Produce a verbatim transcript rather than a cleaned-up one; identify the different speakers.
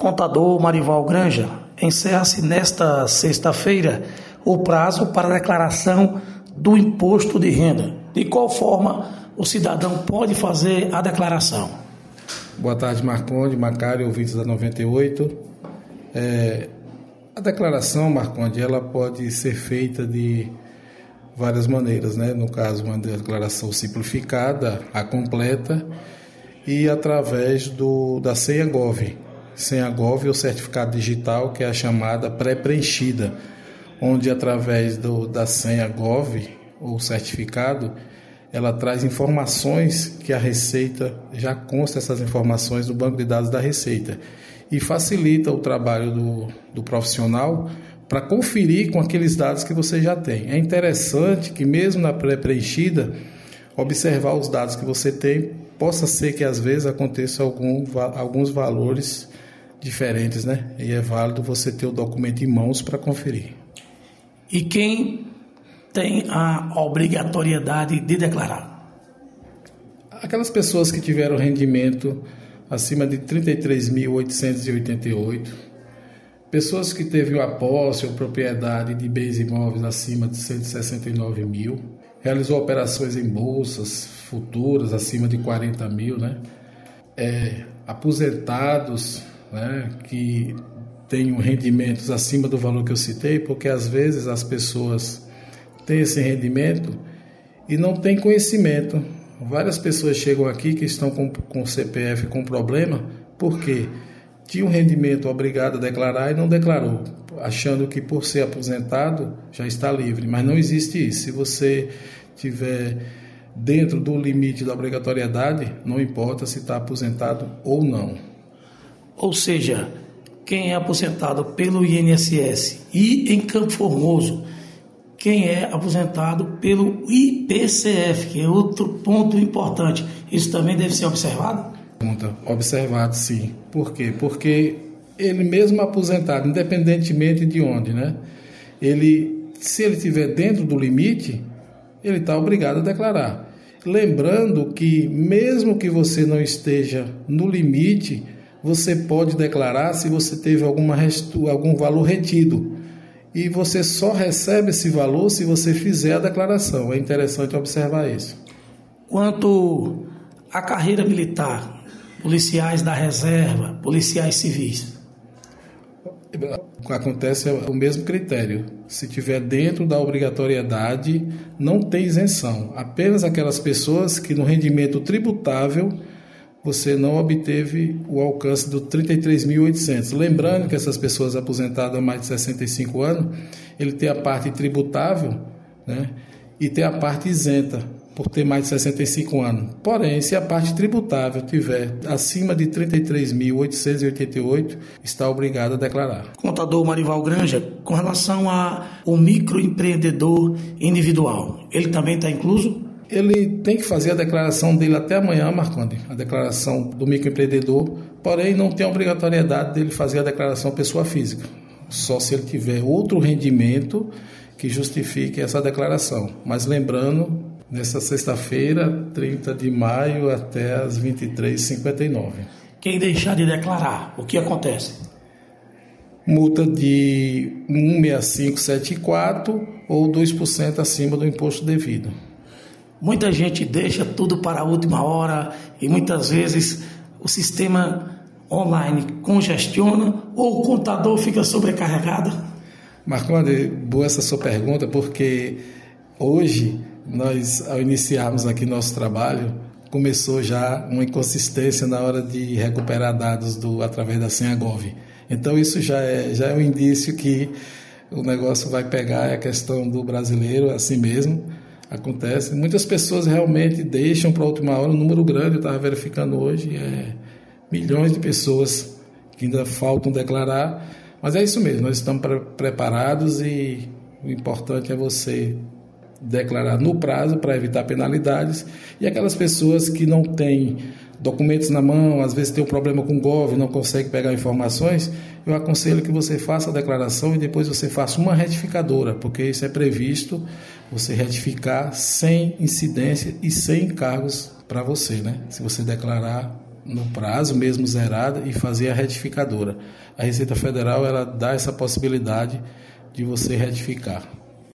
Speaker 1: Contador Marival Granja, encerra-se nesta sexta-feira o prazo para a declaração do imposto de renda. De qual forma o cidadão pode fazer a declaração?
Speaker 2: Boa tarde, Marconde, Macário, ouvintes da noventa e oito. É, a declaração, Marconde, ela pode ser feita de várias maneiras, né? No caso, uma declaração simplificada, a completa, e através do, da senha Gov. Senha Gov ou certificado digital, que é a chamada pré-preenchida, onde através do, da senha Gov ou certificado, ela traz informações que a Receita já consta essas informações no banco de dados da Receita e facilita o trabalho do, do profissional para conferir com aqueles dados que você já tem. É interessante que mesmo na pré-preenchida, observar os dados que você tem, possa ser que às vezes aconteça algum, alguns valores diferentes, né? E é válido você ter o documento em mãos para conferir.
Speaker 1: E quem tem a obrigatoriedade de declarar?
Speaker 2: Aquelas pessoas que tiveram rendimento acima de trinta e três mil oitocentos e oitenta e oito, pessoas que teve a posse ou propriedade de bens imóveis acima de cento e sessenta e nove mil, realizou operações em bolsas futuras acima de quarenta mil, né? É, aposentados, né, que tenham rendimentos acima do valor que eu citei, porque às vezes as pessoas têm esse rendimento e não têm conhecimento. Várias pessoas chegam aqui que estão com, com C P F com problema, porque tinha um rendimento obrigado a declarar e não declarou, achando que por ser aposentado já está livre, mas não existe isso. Se você tiver dentro do limite da obrigatoriedade, não importa se está aposentado ou não.
Speaker 1: Ou seja, quem é aposentado pelo I N S S e em Campo Formoso, quem é aposentado pelo I P C F, que é outro ponto importante, isso também deve ser observado?
Speaker 2: Observado, sim. Por quê? Porque ele mesmo aposentado, independentemente de onde, né? Ele, se ele estiver dentro do limite, ele está obrigado a declarar. Lembrando que mesmo que você não esteja no limite, você pode declarar se você teve alguma restu, algum valor retido. E você só recebe esse valor se você fizer a declaração. É interessante observar isso.
Speaker 1: Quanto à carreira militar, policiais da reserva, policiais civis?
Speaker 2: Acontece o mesmo critério. Se tiver dentro da obrigatoriedade, não tem isenção. Apenas aquelas pessoas que no rendimento tributável você não obteve o alcance do trinta e três mil e oitocentos. Lembrando que essas pessoas aposentadas há mais de sessenta e cinco anos, ele tem a parte tributável, né, e tem a parte isenta, por ter mais de sessenta e cinco anos. Porém, se a parte tributável tiver acima de trinta e três mil oitocentos e oitenta e oito, está obrigado a declarar.
Speaker 1: Contador Marival Granja, com relação ao microempreendedor individual, ele também está incluso?
Speaker 2: Ele tem que fazer a declaração dele até amanhã, Marconde, a declaração do microempreendedor, porém não tem a obrigatoriedade dele fazer a declaração pessoa física, só se ele tiver outro rendimento que justifique essa declaração. Mas lembrando, nessa sexta-feira, trinta de maio, até às vinte e três e cinquenta e nove.
Speaker 1: Quem deixar de declarar, o que acontece?
Speaker 2: Multa de cento e sessenta e cinco vírgula setenta e quatro ou dois por cento acima do imposto devido.
Speaker 1: Muita gente deixa tudo para a última hora e muitas vezes o sistema online congestiona ou o contador fica sobrecarregado.
Speaker 2: Marconde, boa essa sua pergunta, porque hoje nós, ao iniciarmos aqui nosso trabalho, começou já uma inconsistência na hora de recuperar dados do, através da senha Gov. Então isso já é, já é um indício que o negócio vai pegar, é a questão do brasileiro, assim mesmo. Acontece. Muitas pessoas realmente deixam para a última hora um número grande, eu estava verificando hoje, é milhões de pessoas que ainda faltam declarar, mas é isso mesmo, nós estamos pre- preparados e o importante é você declarar no prazo para evitar penalidades, e aquelas pessoas que não têm documentos na mão, às vezes tem um problema com o Gov, não consegue pegar informações, eu aconselho que você faça a declaração e depois você faça uma retificadora, porque isso é previsto, você retificar sem incidência e sem encargos para você, né? Se você declarar no prazo, mesmo zerada, e fazer a retificadora. A Receita Federal ela dá essa possibilidade de você retificar.